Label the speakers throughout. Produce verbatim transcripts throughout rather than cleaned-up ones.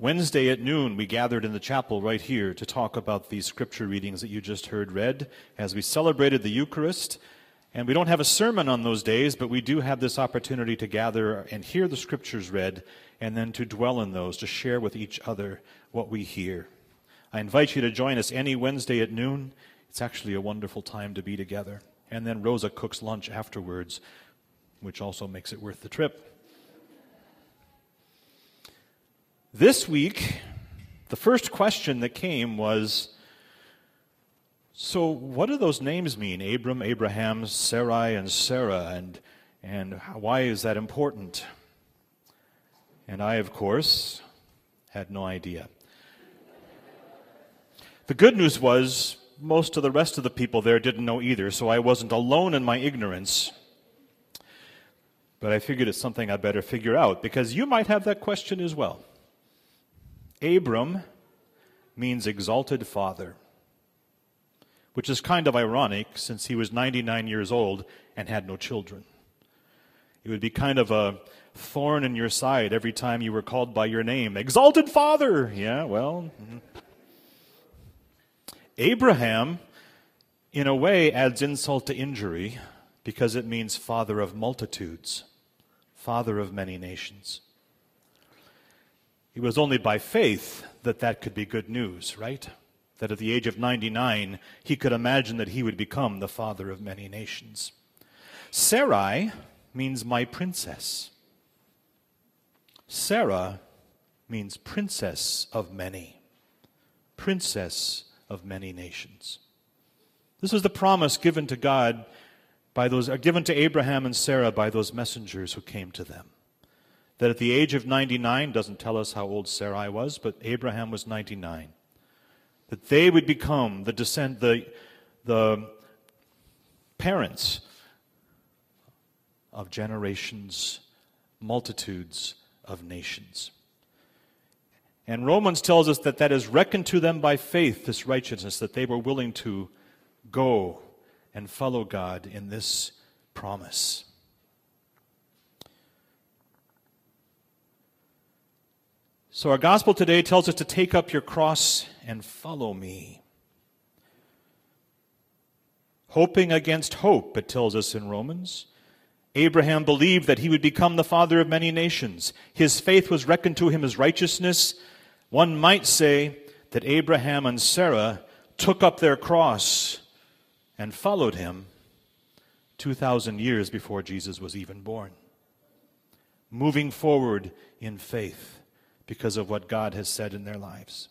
Speaker 1: Wednesday at noon, we gathered in the chapel right here to talk about these scripture readings that you just heard read as we celebrated the Eucharist. And we don't have a sermon on those days, but we do have this opportunity to gather and hear the scriptures read and then to dwell in those, to share with each other what we hear. I invite you to join us any Wednesday at noon. It's actually a wonderful time to be together. And then Rosa cooks lunch afterwards, which also makes it worth the trip. This week, the first question that came was, so what do those names mean? Abram, Abraham, Sarai, and Sarah, and, and why is that important? And I, of course, had no idea. The good news was, most of the rest of the people there didn't know either, so I wasn't alone in my ignorance. But I figured it's something I better figure out, because you might have that question as well. Abram means exalted father, which is kind of ironic since he was ninety-nine years old and had no children. It would be kind of a thorn in your side every time you were called by your name. Exalted father! Yeah, well. Mm-hmm. Abraham, in a way, adds insult to injury because it means father of multitudes, father of many nations. It was only by faith that that could be good news, right? That at the age of ninety-nine, he could imagine that he would become the father of many nations. Sarai means my princess. Sarah means princess of many. Princess of many nations. This was the promise given to God by those, uh, given to Abraham and Sarah by those messengers who came to them. That at the age of ninety-nine, doesn't tell us how old Sarai was, but Abraham was ninety-nine. That they would become the descend, the, the parents of generations, multitudes of nations. And Romans tells us that that is reckoned to them by faith, this righteousness, that they were willing to go and follow God in this promise. So our gospel today tells us to take up your cross and follow me. Hoping against hope, it tells us in Romans. Abraham believed that he would become the father of many nations. His faith was reckoned to him as righteousness. One might say that Abraham and Sarah took up their cross and followed him two thousand years before Jesus was even born. Moving forward in faith because of what God has said in their lives.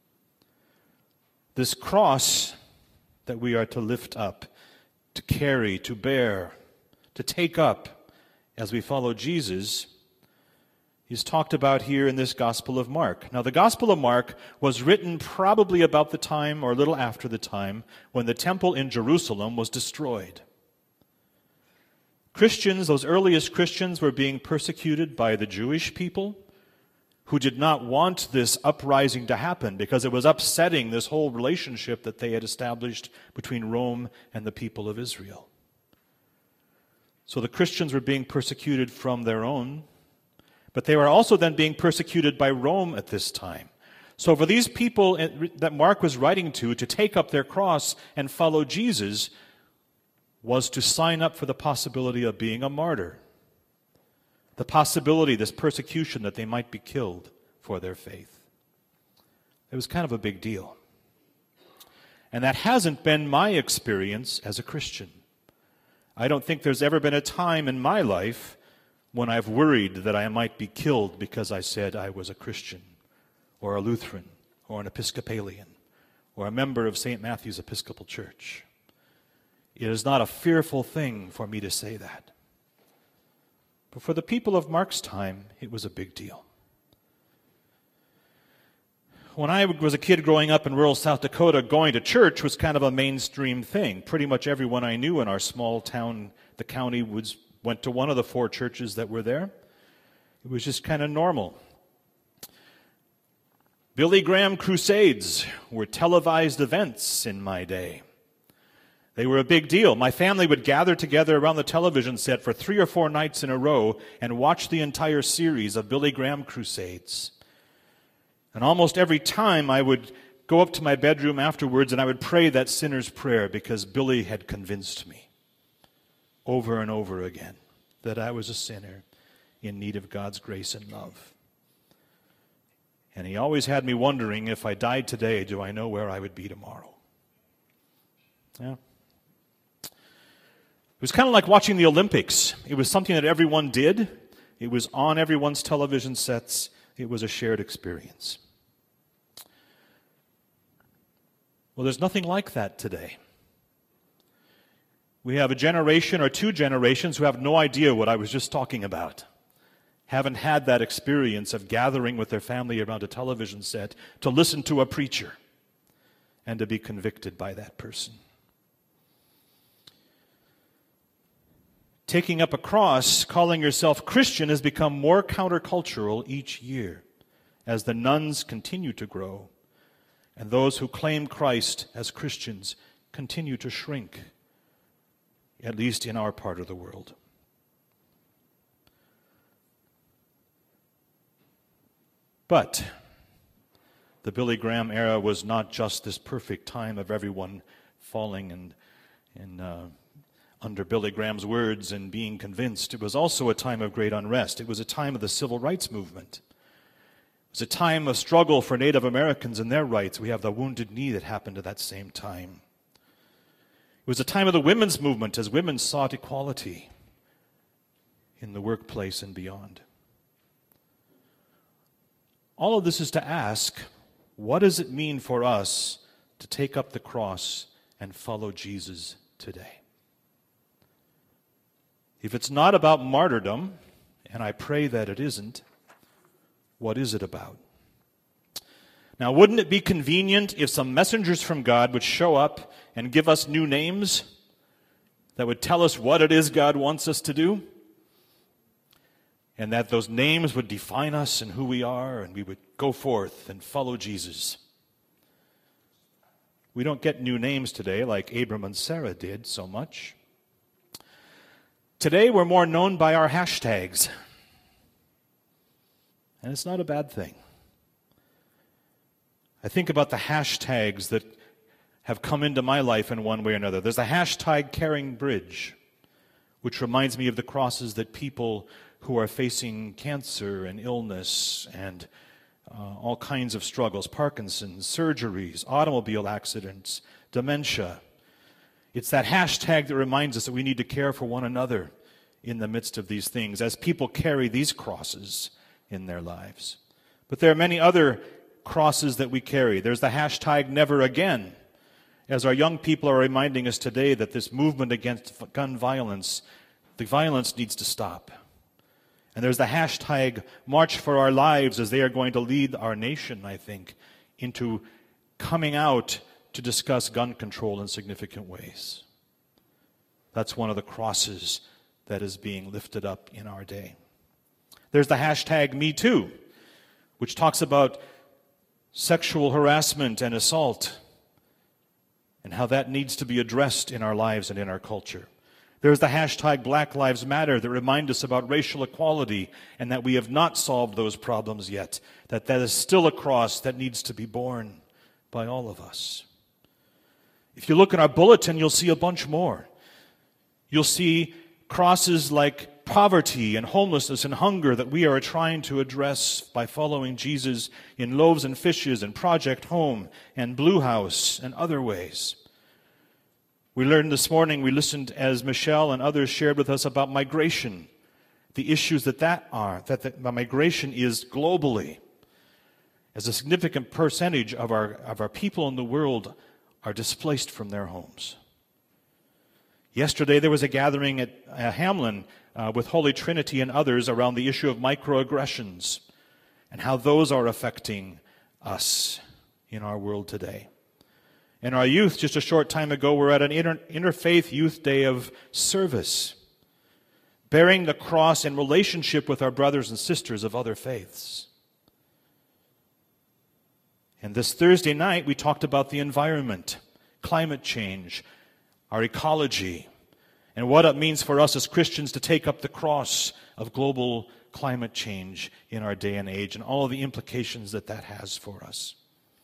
Speaker 1: This cross that we are to lift up, to carry, to bear, to take up as we follow Jesus is talked about here in this Gospel of Mark. Now, the Gospel of Mark was written probably about the time or a little after the time when the temple in Jerusalem was destroyed. Christians, those earliest Christians, were being persecuted by the Jewish people who did not want this uprising to happen because it was upsetting this whole relationship that they had established between Rome and the people of Israel. So the Christians were being persecuted from their own, but they were also then being persecuted by Rome at this time. So for these people that Mark was writing to, to take up their cross and follow Jesus was to sign up for the possibility of being a martyr. The possibility, this persecution, that they might be killed for their faith. It was kind of a big deal. And that hasn't been my experience as a Christian. I don't think there's ever been a time in my life when I've worried that I might be killed because I said I was a Christian, or a Lutheran, or an Episcopalian, or a member of Saint Matthew's Episcopal Church. It is not a fearful thing for me to say that. But for the people of Mark's time, it was a big deal. When I was a kid growing up in rural South Dakota, going to church was kind of a mainstream thing. Pretty much everyone I knew in our small town, the county, was, went to one of the four churches that were there. It was just kind of normal. Billy Graham crusades were televised events in my day. They were a big deal. My family would gather together around the television set for three or four nights in a row and watch the entire series of Billy Graham crusades. And almost every time I would go up to my bedroom afterwards and I would pray that sinner's prayer because Billy had convinced me over and over again that I was a sinner in need of God's grace and love. And he always had me wondering, if I died today, do I know where I would be tomorrow? Yeah. It was kind of like watching the Olympics. It was something that everyone did. It was on everyone's television sets. It was a shared experience. Well, there's nothing like that today. We have a generation or two generations who have no idea what I was just talking about. Haven't had that experience of gathering with their family around a television set to listen to a preacher and to be convicted by that person. Taking up a cross, calling yourself Christian, has become more countercultural each year as the nuns continue to grow and those who claim Christ as Christians continue to shrink, at least in our part of the world. But the Billy Graham era was not just this perfect time of everyone falling and, and uh, under Billy Graham's words and being convinced. It was also a time of great unrest. It was a time of the civil rights movement. It was a time of struggle for Native Americans and their rights. We have the Wounded Knee that happened at that same time. It was a time of the women's movement as women sought equality in the workplace and beyond. All of this is to ask, what does it mean for us to take up the cross and follow Jesus today? If it's not about martyrdom, and I pray that it isn't, what is it about? Now, wouldn't it be convenient if some messengers from God would show up and give us new names that would tell us what it is God wants us to do? And that those names would define us and who we are, and we would go forth and follow Jesus. We don't get new names today like Abram and Sarah did so much. Today we're more known by our hashtags. And it's not a bad thing. I think about the hashtags that have come into my life in one way or another. There's the hashtag Caring Bridge, which reminds me of the crosses that people who are facing cancer and illness and uh, all kinds of struggles, Parkinson's, surgeries, automobile accidents, dementia. It's that hashtag that reminds us that we need to care for one another in the midst of these things as people carry these crosses in their lives. But there are many other crosses that we carry. There's the hashtag Never Again, as our young people are reminding us today that this movement against gun violence, the violence needs to stop. And there's the hashtag March for Our Lives, as they are going to lead our nation, I think, into coming out to discuss gun control in significant ways. That's one of the crosses that is being lifted up in our day. There's the hashtag Me Too, which talks about sexual harassment and assault and how that needs to be addressed in our lives and in our culture. There's the hashtag Black Lives Matter that remind us about racial equality and that we have not solved those problems yet, that that is still a cross that needs to be borne by all of us. If you look in our bulletin, you'll see a bunch more. You'll see crosses like poverty and homelessness and hunger that we are trying to address by following Jesus in Loaves and Fishes and Project Home and Blue House and other ways. We learned this morning, we listened as Michelle and others shared with us about migration, the issues that that are, that the migration is globally, as a significant percentage of our, of our people in the world are displaced from their homes. Yesterday there was a gathering at uh, Hamlin uh, with Holy Trinity and others around the issue of microaggressions and how those are affecting us in our world today. And our youth, just a short time ago, were at an inter- interfaith youth day of service, bearing the cross in relationship with our brothers and sisters of other faiths. And this Thursday night, we talked about the environment, climate change, our ecology, and what it means for us as Christians to take up the cross of global climate change in our day and age, and all the implications that that has for us.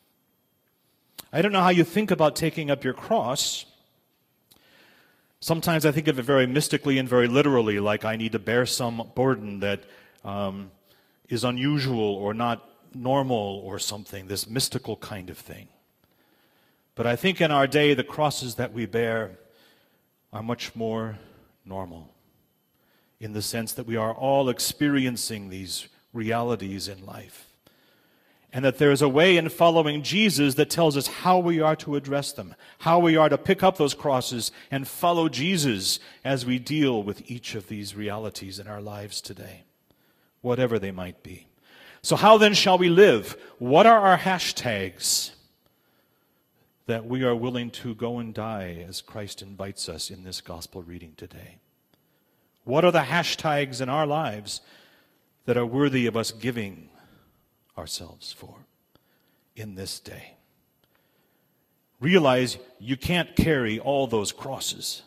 Speaker 1: I don't know how you think about taking up your cross. Sometimes I think of it very mystically and very literally, like I need to bear some burden that um, is unusual or not normal or something, this mystical kind of thing. But I think in our day, the crosses that we bear are much more normal, in the sense that we are all experiencing these realities in life. And that there is a way in following Jesus that tells us how we are to address them, how we are to pick up those crosses and follow Jesus as we deal with each of these realities in our lives today, whatever they might be. So how then shall we live? What are our hashtags that we are willing to go and die as Christ invites us in this gospel reading today? What are the hashtags in our lives that are worthy of us giving ourselves for in this day? Realize you can't carry all those crosses,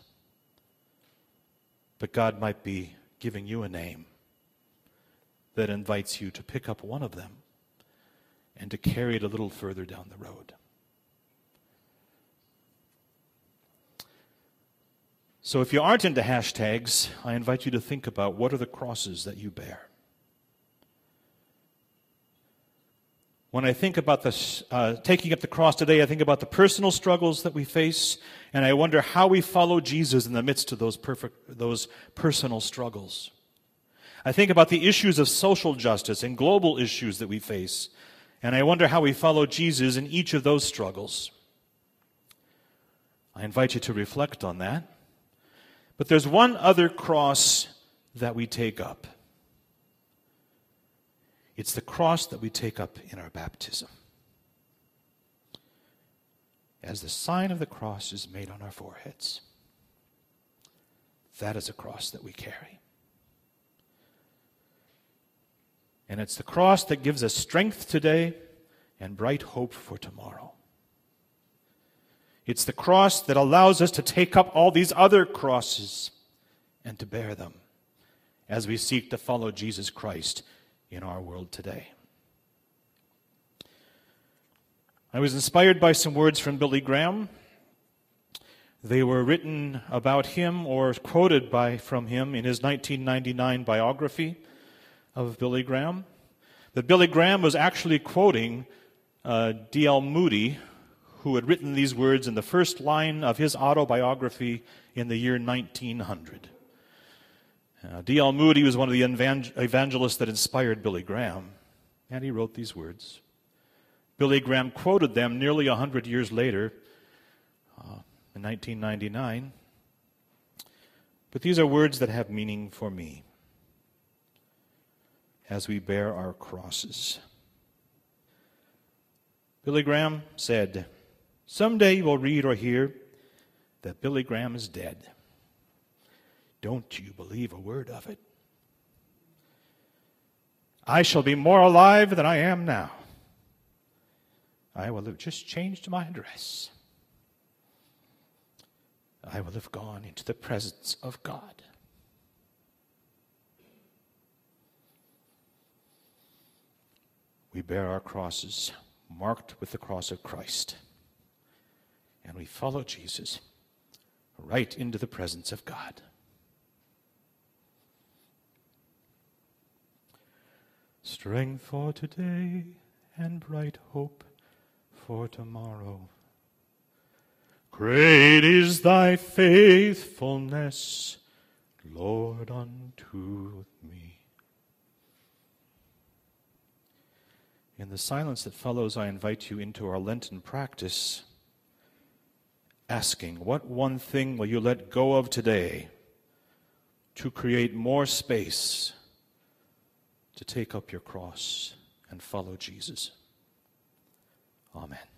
Speaker 1: but God might be giving you a name that invites you to pick up one of them and to carry it a little further down the road. So if you aren't into hashtags, I invite you to think about what are the crosses that you bear. When I think about this, uh, taking up the cross today, I think about the personal struggles that we face, and I wonder how we follow Jesus in the midst of those perfect, those personal struggles. I think about the issues of social justice and global issues that we face, and I wonder how we follow Jesus in each of those struggles. I invite you to reflect on that. But there's one other cross that we take up. It's the cross that we take up in our baptism. As the sign of the cross is made on our foreheads, that is a cross that we carry. And it's the cross that gives us strength today and bright hope for tomorrow. It's the cross that allows us to take up all these other crosses and to bear them as we seek to follow Jesus Christ in our world today. I was inspired by some words from Billy Graham. They were written about him or quoted by from him in his nineteen ninety-nine biography of Billy Graham. That Billy Graham was actually quoting uh, D L Moody, who had written these words in the first line of his autobiography in the year nineteen hundred. Uh, D L Moody was one of the evangelists that inspired Billy Graham, and he wrote these words. Billy Graham quoted them nearly one hundred years later, uh, in nineteen ninety-nine. But these are words that have meaning for me as we bear our crosses. Billy Graham said, "Someday you will read or hear that Billy Graham is dead. Don't you believe a word of it. I shall be more alive than I am now. I will have just changed my address. I will have gone into the presence of God." We bear our crosses, marked with the cross of Christ, and we follow Jesus right into the presence of God. Strength for today and bright hope for tomorrow. Great is thy faithfulness, Lord, unto me. In the silence that follows, I invite you into our Lenten practice, asking, what one thing will you let go of today to create more space to take up your cross and follow Jesus? Amen.